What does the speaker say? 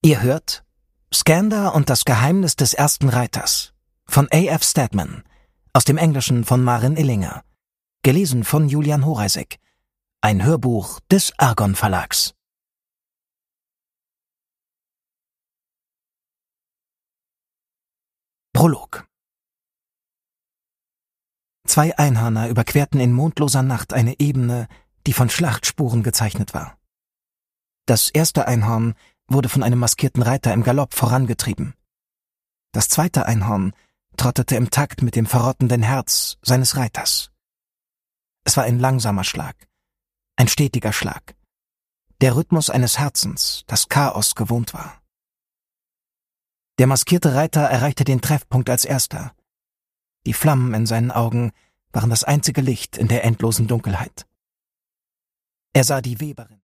Ihr hört Skander und das Geheimnis des ersten Reiters von A.F. Stedman, aus dem Englischen von Maren Illinger, gelesen von Julian Horeisek, ein Hörbuch des Argon Verlags. Prolog. 2 Einhörner überquerten in mondloser Nacht eine Ebene, die von Schlachtspuren gezeichnet war. Das erste Einhorn wurde von einem maskierten Reiter im Galopp vorangetrieben. Das zweite Einhorn trottete im Takt mit dem verrottenden Herz seines Reiters. Es war ein langsamer Schlag, ein stetiger Schlag, der Rhythmus eines Herzens, das Chaos gewohnt war. Der maskierte Reiter erreichte den Treffpunkt als erster. Die Flammen in seinen Augen waren das einzige Licht in der endlosen Dunkelheit. Er sah die Weberin.